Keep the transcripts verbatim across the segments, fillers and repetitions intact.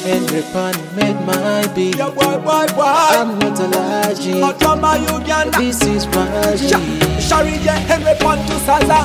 Henry Pan made my beat. Yeah, boy, boy, boy. I'm not allergic. Hot drama Uganda. This is magic. Shari je Henry Pan to Saza.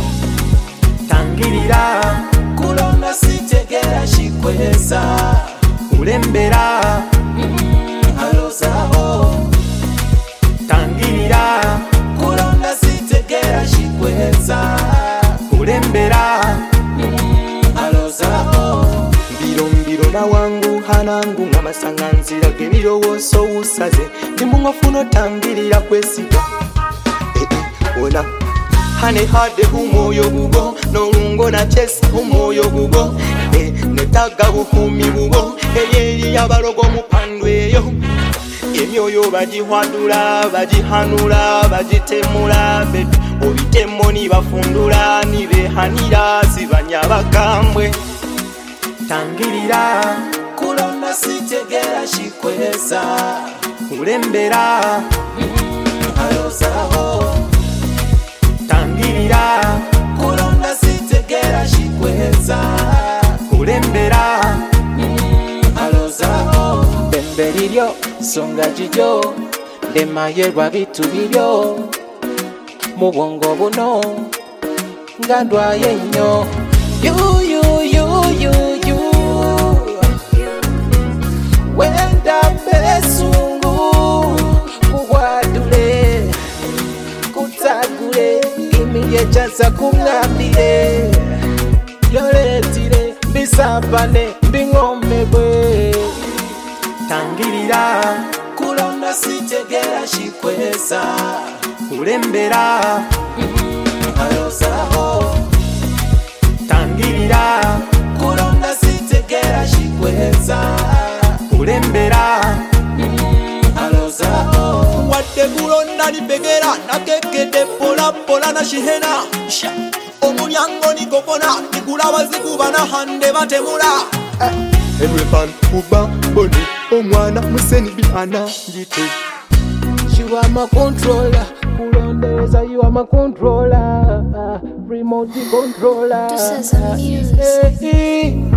Tangirira kulonda sitegera shikweza ulembera mm, halozaho. Tangirira kulonda sitegera shikweza ulembera mm, halozaho. Mbiro mbiro na wangu hanangu ngamasanganzira gebirowoozo usaze ndimungofuno tangirira kwesiga eh, eh, ona hane hade umwoyo gugo nolungo na chesa umwoyo gugo eh, netaga buhumi bugo eyeri yabalogo mupandweyo emyoyo bagihwadula bagihanula bagitemula bebi obitemo nibafundula nibehanira zibanyabakambwe. Tangirira kulonda sitegera shikweza ulembera mm, halozaho. Tangirira kulonda sitegera shikweza ulembera mm, halozaho. Bemberiryo songa jijo ndemayerwa bitu biryo mu bwongo buno nga ndwaye nnyo. You, you, you, you, you wenda besungu kuwadule kutagule imiye chansa kungambire yoletire bisapane mbingomebwe. Tangirira kulonda sitegera shikweza ulembera mm, halozaho. Tangirira kulonda sitegera shikweza ulembera mm, halozaho. Wadde kulonda nipegera nakekede pola pola na shihena sha omulyango nikokona nikulaba zikubana hande batemula eh. Henry Pan kuba boni omwana museni bihana njite. You are my controller, kulondeza you are my controller, uh, remote controller. This is a music. Hey, hey.